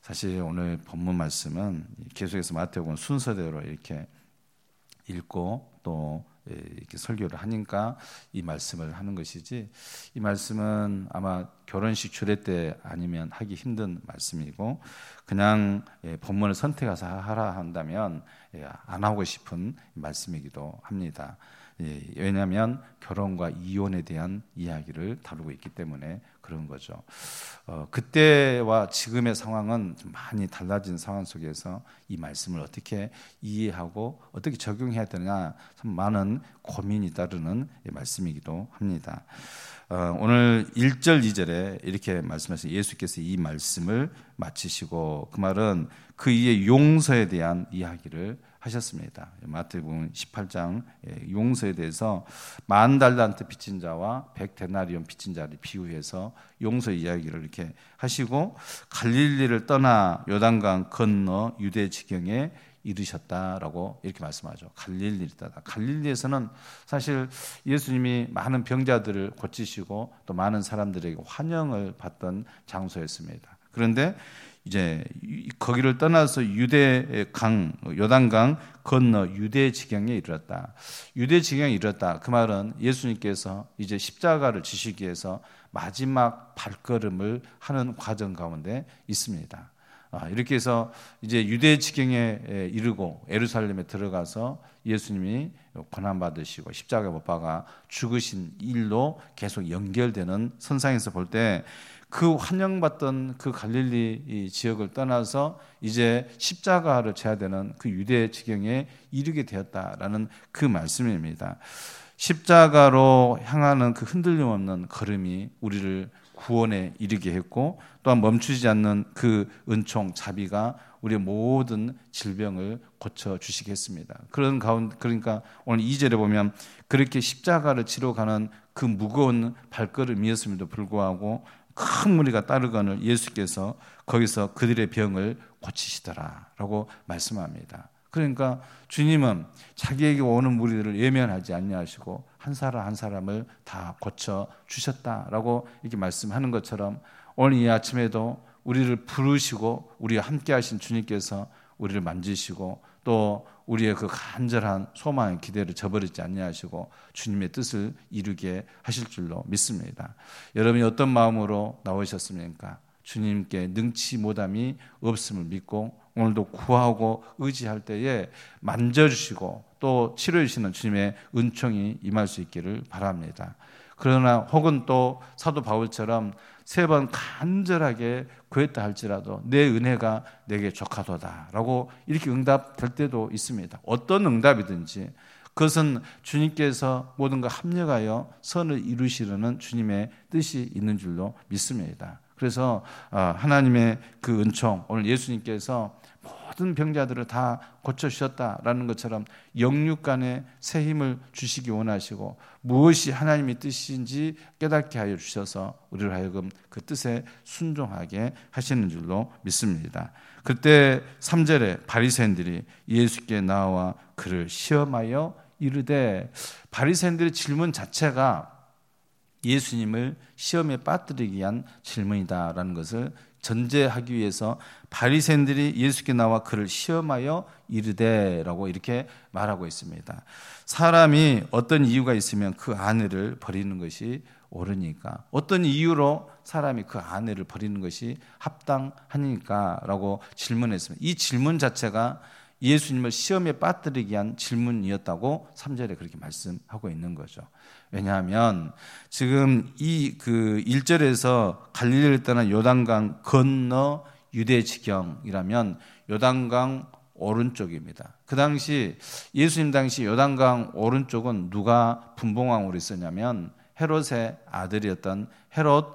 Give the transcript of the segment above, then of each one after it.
사실 오늘 본문 말씀은 계속해서 마태복음 순서대로 이렇게 읽고 또 이렇게 설교를 하니까 이 말씀을 하는 것이지, 이 말씀은 아마 결혼식 주례 때 아니면 하기 힘든 말씀이고, 그냥 본문을 선택해서 하라 한다면 안 하고 싶은 말씀이기도 합니다. 왜냐하면 결혼과 이혼에 대한 이야기를 다루고 있기 때문에 그런 거죠. 그때와 지금의 상황은 좀 많이 달라진 상황 속에서 이 말씀을 어떻게 이해하고 어떻게 적용해야 되나 참 많은 고민이 따르는 말씀이기도 합니다. 오늘 1절 2절에 이렇게 말씀하신 예수께서 이 말씀을 마치시고 그 말은 그 이의 용서에 대한 이야기를 하셨습니다. 마태복음 18장 용서에 대해서 10,000달란트 빚진 자와 100데나리온 빚진 자를 비유해서 용서 이야기를 이렇게 하시고, 갈릴리를 떠나 요단강 건너 유대 지경에 이르셨다라고 이렇게 말씀하죠. 갈릴리를 떠나. 갈릴리에서는 사실 예수님이 많은 병자들을 고치시고 또 많은 사람들에게 환영을 받던 장소였습니다. 그런데 이제 거기를 떠나서 요단강 건너 유대 지경에 이르렀다. 유대 지경에 이르렀다. 그 말은 예수님께서 이제 십자가를 지시기 위해서 마지막 발걸음을 하는 과정 가운데 있습니다. 이렇게 해서 이제 유대 지경에 이르고 예루살렘에 들어가서 예수님이 고난 받으시고 십자가에 못 박아 죽으신 일로 계속 연결되는 선상에서 볼 때, 그 환영받던 그 갈릴리 지역을 떠나서 이제 십자가를 져야 되는 그 유대 지경에 이르게 되었다라는 그 말씀입니다. 십자가로 향하는 그 흔들림 없는 걸음이 우리를 구원에 이르게 했고, 또한 멈추지 않는 그 은총 자비가 우리의 모든 질병을 고쳐주시겠습니다. 그런 가운데, 그러니까 오늘 2절에 보면 그렇게 십자가를 지러 가는 그 무거운 발걸음이었음에도 불구하고 큰 무리가 따르거늘 예수께서 거기서 그들의 병을 고치시더라라고 말씀합니다. 그러니까 주님은 자기에게 오는 무리들을 외면하지 아니하시고 한 사람 한 사람을 다 고쳐 주셨다라고 이렇게 말씀하는 것처럼, 오늘 이 아침에도 우리를 부르시고 우리와 함께 하신 주님께서 우리를 만지시고 또 우리의 그 간절한 소망의 기대를 저버리지 아니하시고 주님의 뜻을 이루게 하실 줄로 믿습니다. 여러분이 어떤 마음으로 나오셨습니까? 주님께 능치 못함이 없음을 믿고 오늘도 구하고 의지할 때에 만져주시고 또 치료해 주시는 주님의 은총이 임할 수 있기를 바랍니다. 그러나 혹은 또 사도 바울처럼 3번 간절하게 구했다 할지라도 내 은혜가 내게 족하도다라고 이렇게 응답될 때도 있습니다. 어떤 응답이든지 그것은 주님께서 모든 걸 합력하여 선을 이루시려는 주님의 뜻이 있는 줄로 믿습니다. 그래서 하나님의 그 은총, 오늘 예수님께서 모든 병자들을 다 고쳐주셨다라는 것처럼 영육간에 새 힘을 주시기 원하시고 무엇이 하나님의 뜻인지 깨닫게 하여 주셔서 우리를 하여금 그 뜻에 순종하게 하시는 줄로 믿습니다. 그때 3절에 바리새인들이 예수께 나와 그를 시험하여 이르되, 바리새인들의 질문 자체가 예수님을 시험에 빠뜨리기 위한 질문이다라는 것을 전제하기 위해서 바리새인들이 예수께 나와 그를 시험하여 이르되라고 이렇게 말하고 있습니다. 사람이 어떤 이유가 있으면 그 아내를 버리는 것이 옳으니까, 어떤 이유로 사람이 그 아내를 버리는 것이 합당하니까라고 질문했습니다. 이 질문 자체가 예수님을 시험에 빠뜨리기 위한 질문이었다고 3절에 그렇게 말씀하고 있는 거죠. 왜냐하면 지금 이 그 1절에서 갈릴리를 떠난 요단강 건너 유대 지경이라면 요단강 오른쪽입니다. 그 당시 예수님 당시 요단강 오른쪽은 누가 분봉왕으로 있었냐면 헤롯의 아들이었던 헤롯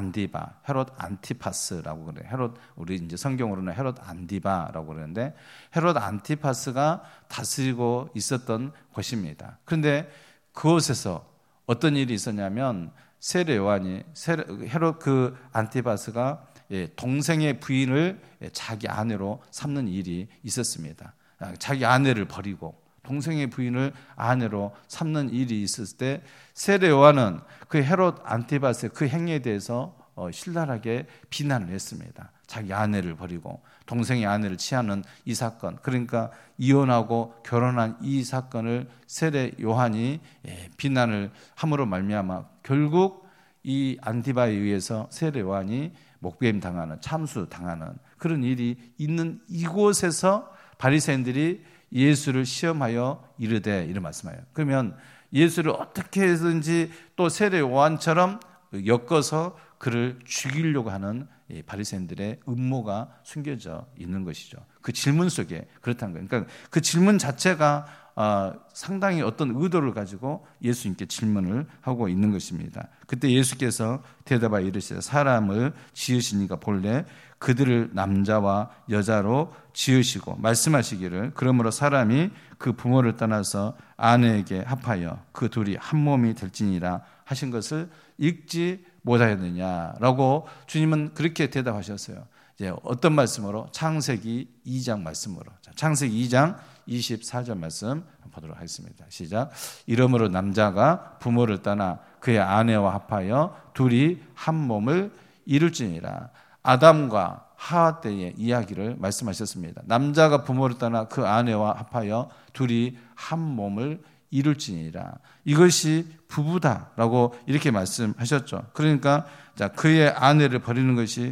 안티파스라고 그래요. 우리 이제 성경으로는 헤롯 안디바라고 그러는데 헤롯 안티파스가 다스리고 있었던 곳입니다. 그런데 그곳에서 어떤 일이 있었냐면 세례 요한이 헤롯 그 안티파스가 동생의 부인을 자기 아내로 삼는 일이 있었습니다. 자기 아내를 버리고 동생의 부인을 아내로 삼는 일이 있었을 때 세례 요한은 그 헤롯 안티파스의 그 행위에 대해서 신랄하게 비난을 했습니다. 자기 아내를 버리고 동생의 아내를 취하는 이 사건, 그러니까 이혼하고 결혼한 이 사건을 세례 요한이 비난을 함으로 말미암아 결국 이 안티바에 의해서 세례 요한이 목배임 당하는, 참수 당하는 그런 일이 있는 이곳에서 바리새인들이 예수를 시험하여 이르되, 이런 말씀하여요. 그러면 예수를 어떻게 해서든지 또 세례 요한처럼 엮어서 그를 죽이려고 하는 바리새인들의 음모가 숨겨져 있는 것이죠. 그 질문 속에 그렇다는 거예요. 그러니까 그 질문 자체가 상당히 어떤 의도를 가지고 예수님께 질문을 하고 있는 것입니다. 그때 예수께서 대답하여 이르시되 사람을 지으시니가 본래 그들을 남자와 여자로 지으시고 말씀하시기를 그러므로 사람이 그 부모를 떠나서 아내에게 합하여 그 둘이 한 몸이 될지니라 하신 것을 읽지 못하였느냐라고 주님은 그렇게 대답하셨어요. 이제 어떤 말씀으로? 창세기 2장 말씀으로. 창세기 2장 24절 말씀 보도록 하겠습니다. 시작. 이러므로 남자가 부모를 떠나 그의 아내와 합하여 둘이 한 몸을 이룰지니라. 아담과 하와 때의 이야기를 말씀하셨습니다. 남자가 부모를 떠나 그 아내와 합하여 둘이 한 몸을 이룰지니라. 이것이 부부다라고 이렇게 말씀하셨죠. 그러니까 그의 아내를 버리는 것이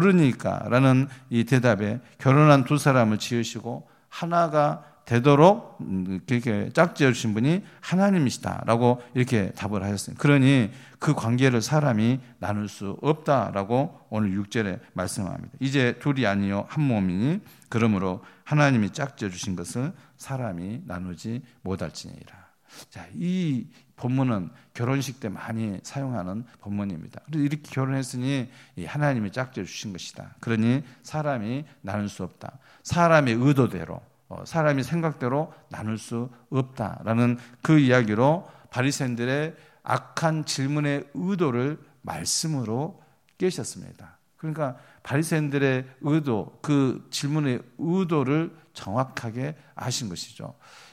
옳으니까라는 이 대답에 결혼한 두 사람을 지으시고 하나가 되도록 그렇게 짝지어 주신 분이 하나님이시다라고 이렇게 답을 하셨어요. 그러니 그 관계를 사람이 나눌 수 없다라고 오늘 6절에 말씀합니다. 이제 둘이 아니요 한 몸이니 그러므로 하나님이 짝지어 주신 것을 사람이 나누지 못할지니라. 자, 이 본문은 결혼식 때 많이 사용하는 본문입니다. 이렇게 결혼했으니 하나님이 짝지어 주신 것이다. 그러니 사람이 나눌 수 없다. 사람의 의도대로, 사람이 생각대로 나눌 수 없다라는 그 이야기로 바리새인들의 악한 질문의 의도를 말씀으로 깨셨습니다. 그러니까 바리새인들의 의도, 그 질문의 의도를 정확하게 아신 것이죠.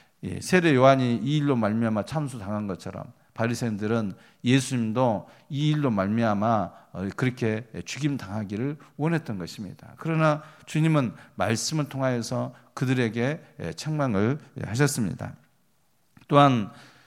세례 요한이 이 일로 말미암아 참수당한 것처럼 바리새인들은 예수님도 이 일로 말미암아 그렇게 죽임 당하기를 원했던 것입니다. 그러나 주님은 말씀을 통하여서 그들에게 책망을 하셨습니다. 또한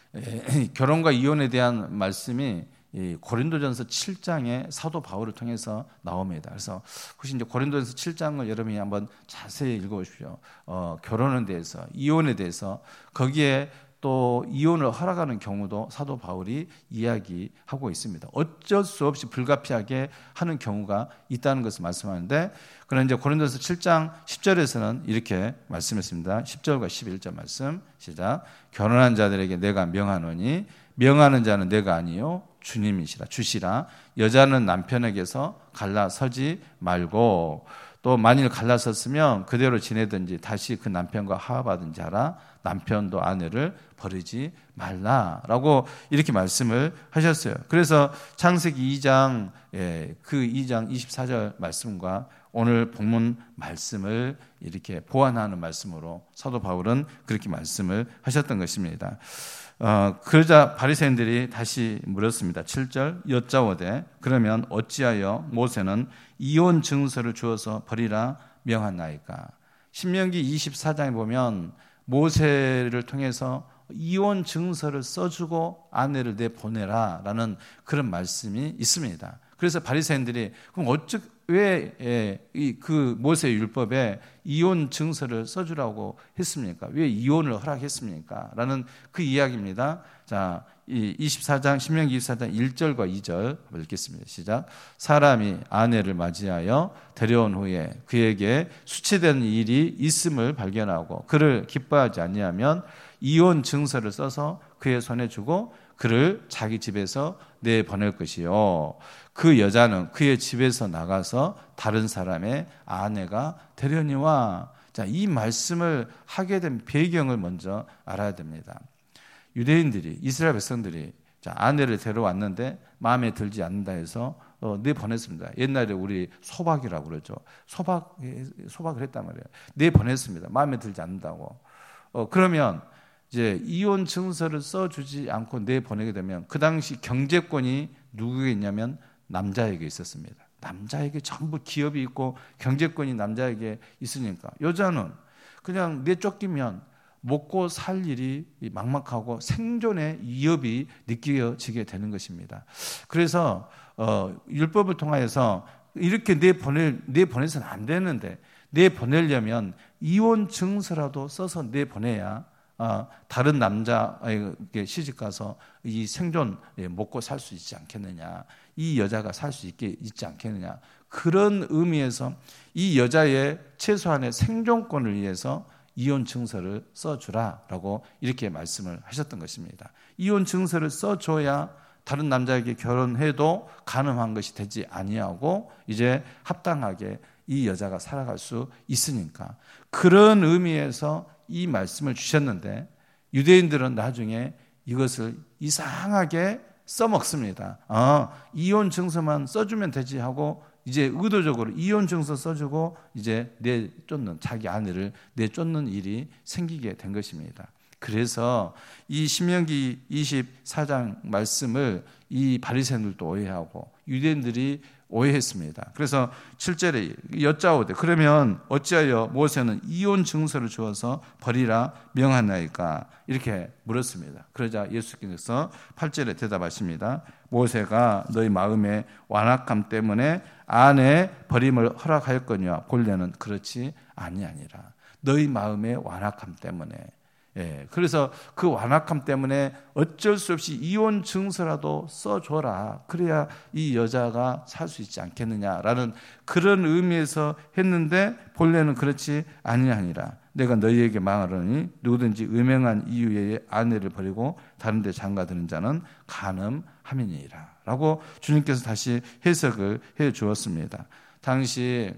결혼과 이혼에 대한 말씀이 고린도전서 7장에 사도 바울을 통해서 나옵니다. 그래서 혹시 이제 고린도전서 7장을 여러분이 한번 자세히 읽어보십시오. 결혼에 대해서, 이혼에 대해서 거기에 또 이혼을 허락하는 경우도 사도 바울이 이야기하고 있습니다. 어쩔 수 없이 불가피하게 하는 경우가 있다는 것을 말씀하는데, 그러나 이제 고린도전서 7장 10절에서는 이렇게 말씀했습니다. 10절과 11절 말씀 시작. 결혼한 자들에게 내가 명하노니 명하는 자는 내가 아니요 주님이시라 주시라. 여자는 남편에게서 갈라서지 말고, 또 만일 갈라섰으면 그대로 지내든지 다시 그 남편과 화합하든지 하라. 남편도 아내를 버리지 말라라고 이렇게 말씀을 하셨어요. 그래서 창세기 2장 그 2장 24절 말씀과 오늘 본문 말씀을 이렇게 보완하는 말씀으로 사도 바울은 그렇게 말씀을 하셨던 것입니다. 그러자 바리새인들이 다시 물었습니다. 7절 여짜오되 그러면 어찌하여 모세는 이혼 증서를 주어서 버리라 명하나이까. 신명기 24장에 보면 모세를 통해서 이혼 증서를 써주고 아내를 내보내라라는 그런 말씀이 있습니다. 그래서 바리새인들이 그럼 왜 그 모세 율법에 이혼 증서를 써주라고 했습니까? 왜 이혼을 허락했습니까? 라는 그 이야기입니다. 자, 24장 신명기 24장 1절과 2절 읽겠습니다. 시작. 사람이 아내를 맞이하여 데려온 후에 그에게 수치된 일이 있음을 발견하고 그를 기뻐하지 아니하면 이혼 증서를 써서 그의 손에 주고 그를 자기 집에서 내보낼 것이요. 그 여자는 그의 집에서 나가서 다른 사람의 아내가 되려니와. 자, 이 말씀을 하게 된 배경을 먼저 알아야 됩니다. 유대인들이, 이스라엘 백성들이 아내를 데려왔는데 마음에 들지 않는다 해서 내보냈습니다. 옛날에 우리 소박이라고 그러죠. 소박을 했단 말이에요. 내보냈습니다. 마음에 들지 않는다고. 그러면 이제 이혼 증서를 써주지 않고 내보내게 되면 그 당시 경제권이 누구에게 있냐면 남자에게 있었습니다. 남자에게 전부 기업이 있고 경제권이 남자에게 있으니까 여자는 그냥 내쫓기면 먹고 살 일이 막막하고 생존의 위협이 느껴지게 되는 것입니다. 그래서 율법을 통하여서 이렇게 내보내서는 안 되는데 내보내려면 이혼 증서라도 써서 내보내야 다른 남자에게 시집가서 이 생존 먹고 살 수 있지 않겠느냐, 이 여자가 살 수 있지 않겠느냐, 그런 의미에서 이 여자의 최소한의 생존권을 위해서 이혼 증서를 써주라라고 이렇게 말씀을 하셨던 것입니다. 이혼 증서를 써줘야 다른 남자에게 결혼해도 가능한 것이 되지 아니하고 이제 합당하게 이 여자가 살아갈 수 있으니까, 그런 의미에서 이 말씀을 주셨는데 유대인들은 나중에 이것을 이상하게 써먹습니다. 이혼 증서만 써주면 되지 하고 이제 의도적으로 이혼 증서 써주고 이제 내쫓는, 자기 아내를 내쫓는 일이 생기게 된 것입니다. 그래서 이 신명기 24장 말씀을 이 바리새인들도 오해하고 유대인들이 오해했습니다. 그래서 7절에 여짜오되 그러면 어찌하여 모세는 이혼 증서를 주어서 버리라 명하나이까, 이렇게 물었습니다. 그러자 예수께서 8절에 대답하십니다. 모세가 너희 마음의 완악함 때문에 아내 버림을 허락하였거니와 본래는 그렇지 아니하니라. 너희 마음의 완악함 때문에, 그래서 그 완악함 때문에 어쩔 수 없이 이혼 증서라도 써줘라, 그래야 이 여자가 살 수 있지 않겠느냐라는 그런 의미에서 했는데 본래는 그렇지 아니하니라. 내가 너희에게 망하노니 누구든지 음행한 이유에 아내를 버리고 다른 데 장가드는 자는 간음함이니라 라고 주님께서 다시 해석을 해 주었습니다. 당시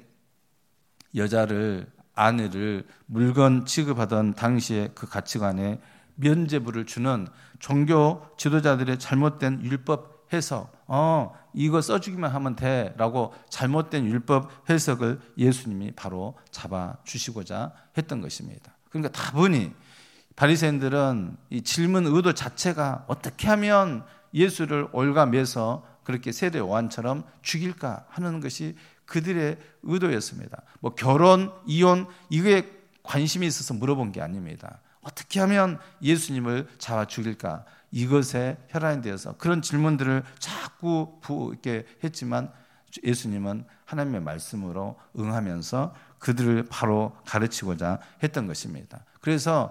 아내를 물건 취급하던 당시의 그 가치관에 면죄부를 주는 종교 지도자들의 잘못된 율법 해석, 이거 써주기만 하면 돼 라고 잘못된 율법 해석을 예수님이 바로 잡아주시고자 했던 것입니다. 그러니까 다분히 바리새인들은 이 질문 의도 자체가 어떻게 하면 예수를 올가매서 그렇게 세례 요한처럼 죽일까 하는 것이 그들의 의도였습니다. 뭐 결혼, 이혼 이거에 관심이 있어서 물어본 게 아닙니다. 어떻게 하면 예수님을 잡아 죽일까, 이것에 혈안이 되어서 그런 질문들을 자꾸 이렇게 했지만 예수님은 하나님의 말씀으로 응하면서 그들을 바로 가르치고자 했던 것입니다. 그래서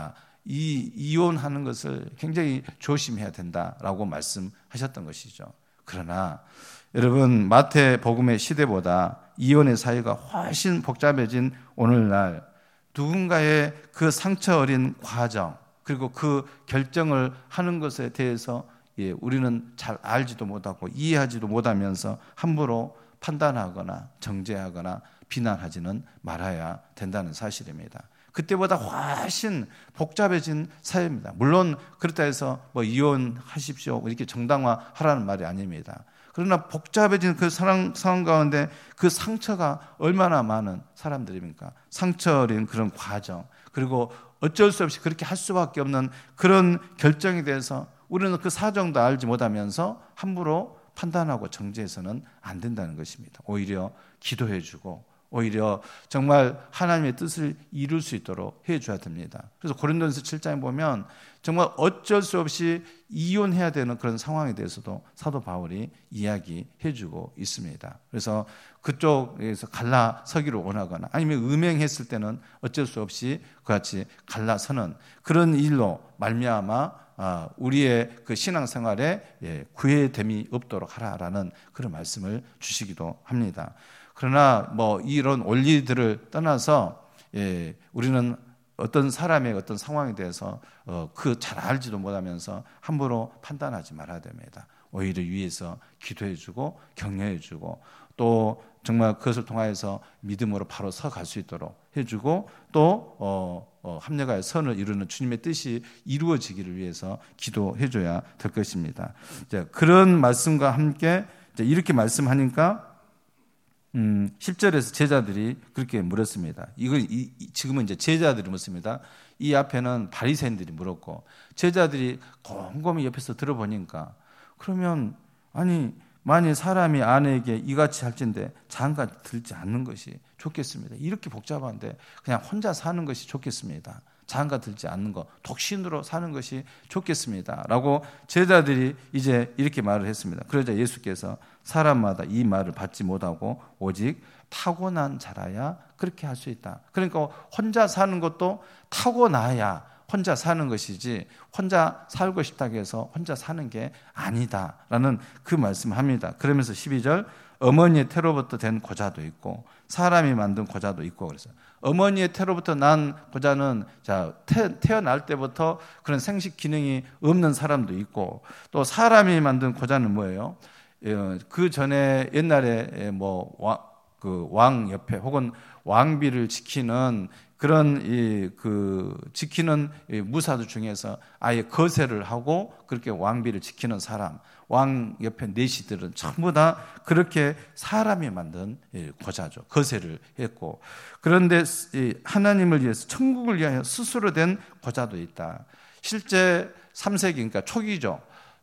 이혼하는 것을 굉장히 조심해야 된다라고 말씀하셨던 것이죠. 그러나 여러분, 마태복음의 시대보다 이혼의 사유가 훨씬 복잡해진 오늘날 누군가의 그 상처 어린 과정, 그리고 그 결정을 하는 것에 대해서 우리는 잘 알지도 못하고 이해하지도 못하면서 함부로 판단하거나 정죄하거나 비난하지는 말아야 된다는 사실입니다. 그때보다 훨씬 복잡해진 사회입니다. 물론 그렇다 해서 뭐 이혼하십시오 이렇게 정당화하라는 말이 아닙니다. 그러나 복잡해진 그 상황 가운데 그 상처가 얼마나 많은 사람들입니까? 상처 어린 그런 과정, 그리고 어쩔 수 없이 그렇게 할 수밖에 없는 그런 결정에 대해서 우리는 그 사정도 알지 못하면서 함부로 판단하고 정죄해서는 안 된다는 것입니다. 오히려 기도해주고 오히려 정말 하나님의 뜻을 이룰 수 있도록 해줘야 됩니다. 그래서 고린도전서 7장에 보면 정말 어쩔 수 없이 이혼해야 되는 그런 상황에 대해서도 사도 바울이 이야기해주고 있습니다. 그래서 그쪽에서 갈라서기를 원하거나 아니면 음행했을 때는 어쩔 수 없이 그같이 갈라서는 그런 일로 말미암아 우리의 그 신앙생활에 구애됨이 없도록 하라라는 그런 말씀을 주시기도 합니다. 그러나 뭐 이런 원리들을 떠나서 우리는 어떤 사람의 어떤 상황에 대해서 그 잘 알지도 못하면서 함부로 판단하지 말아야 됩니다. 오히려 위에서 기도해주고 격려해주고 또 정말 그것을 통하여서 믿음으로 바로 서갈 수 있도록 해주고 또 합력하여 선을 이루는 주님의 뜻이 이루어지기를 위해서 기도해줘야 될 것입니다. 그런 말씀과 함께 이렇게 말씀하니까 10절에서 제자들이 그렇게 물었습니다. 지금은 이제 제자들이 묻습니다. 이 앞에는 바리새인들이 물었고 제자들이 곰곰이 옆에서 들어보니까 그러면 아니 만일 사람이 아내에게 이같이 할진대 장가 들지 않는 것이 좋겠습니다. 이렇게 복잡한데 그냥 혼자 사는 것이 좋겠습니다. 장가 들지 않는 것, 독신으로 사는 것이 좋겠습니다. 라고 제자들이 이제 이렇게 말을 했습니다. 그러자 예수께서 사람마다 이 말을 받지 못하고 오직 타고난 자라야 그렇게 할 수 있다. 그러니까 혼자 사는 것도 타고나야 혼자 사는 것이지 혼자 살고 싶다고 해서 혼자 사는 게 아니다라는 그 말씀을 합니다. 그러면서 12절 어머니의 태로부터 된 고자도 있고 사람이 만든 고자도 있고 그랬어요. 어머니의 태로부터 난 고자는 태어날 때부터 그런 생식 기능이 없는 사람도 있고 또 사람이 만든 고자는 뭐예요? 그 전에 옛날에 왕 옆에 혹은 왕비를 지키는 그런 지키는 무사들 중에서 아예 거세를 하고 그렇게 왕비를 지키는 사람, 왕 옆에 내시들은 전부 다 그렇게 사람이 만든 고자죠. 거세를 했고 그런데 하나님을 위해서 천국을 위하여 스스로 된 고자도 있다. 실제 3세기 그러니까 초기죠.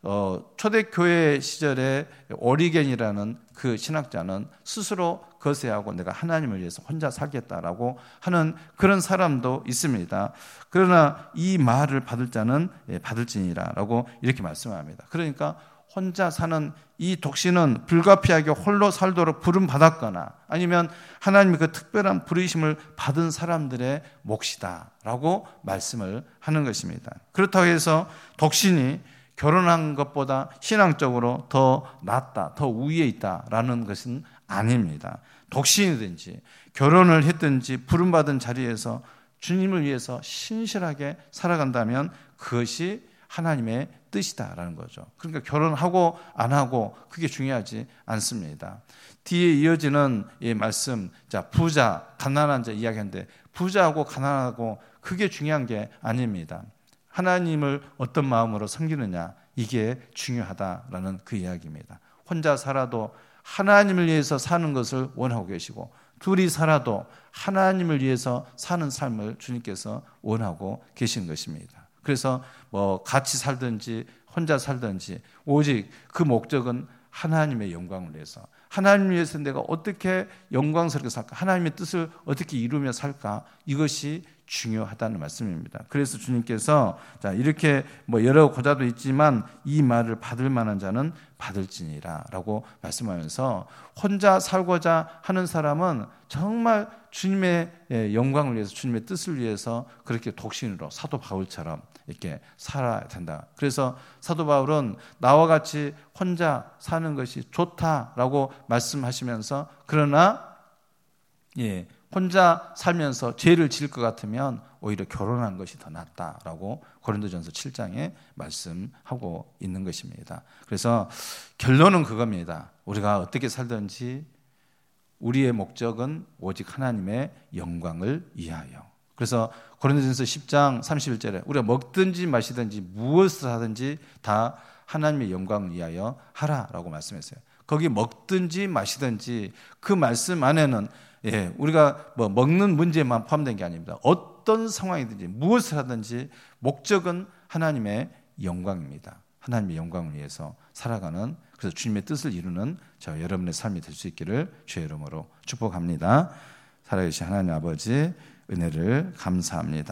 초대교회 시절에 오리겐이라는 그 신학자는 스스로 거세하고 내가 하나님을 위해서 혼자 살겠다라고 하는 그런 사람도 있습니다. 그러나 이 말을 받을 자는 받을지니라라고 이렇게 말씀합니다. 그러니까 혼자 사는 이 독신은 불가피하게 홀로 살도록 부름 받았거나 아니면 하나님의 그 특별한 부르심을 받은 사람들의 몫이다라고 말씀을 하는 것입니다. 그렇다고 해서 독신이 결혼한 것보다 신앙적으로 더 낫다, 더 우위에 있다라는 것은 아닙니다. 독신이든지 결혼을 했든지 부름받은 자리에서 주님을 위해서 신실하게 살아간다면 그것이 하나님의 뜻이다라는 거죠. 그러니까 결혼하고 안 하고 그게 중요하지 않습니다. 뒤에 이어지는 이 말씀, 부자, 가난한 자 이야기하는데 부자하고 가난하고 그게 중요한 게 아닙니다. 하나님을 어떤 마음으로 섬기느냐 이게 중요하다라는 그 이야기입니다. 혼자 살아도 하나님을 위해서 사는 것을 원하고 계시고 둘이 살아도 하나님을 위해서 사는 삶을 주님께서 원하고 계신 것입니다. 그래서 같이 살든지 혼자 살든지 오직 그 목적은 하나님의 영광을 위해서 하나님을 위해서 내가 어떻게 영광스럽게 살까 하나님의 뜻을 어떻게 이루며 살까 이것이 중요하다는 말씀입니다. 그래서 주님께서 이렇게 여러 고자도 있지만 이 말을 받을 만한 자는 받을지니라 라고 말씀하면서 혼자 살고자 하는 사람은 정말 주님의 영광을 위해서 주님의 뜻을 위해서 그렇게 독신으로 사도 바울처럼 이렇게 살아야 된다. 그래서 사도 바울은 나와 같이 혼자 사는 것이 좋다라고 말씀하시면서 그러나 혼자 살면서 죄를 지을 것 같으면 오히려 결혼한 것이 더 낫다라고 고린도전서 7장에 말씀하고 있는 것입니다. 그래서 결론은 그겁니다. 우리가 어떻게 살든지 우리의 목적은 오직 하나님의 영광을 위하여. 그래서 고린도전서 10장 31절에 우리가 먹든지 마시든지 무엇을 하든지 다 하나님의 영광을 위하여 하라라고 말씀했어요. 거기 먹든지 마시든지 그 말씀 안에는 우리가 먹는 문제만 포함된 게 아닙니다. 어떤 상황이든지 무엇을 하든지 목적은 하나님의 영광입니다. 하나님의 영광을 위해서 살아가는 그래서 주님의 뜻을 이루는 저 여러분의 삶이 될 수 있기를 주의 이름으로 축복합니다. 살아계신 하나님 아버지 은혜를 감사합니다.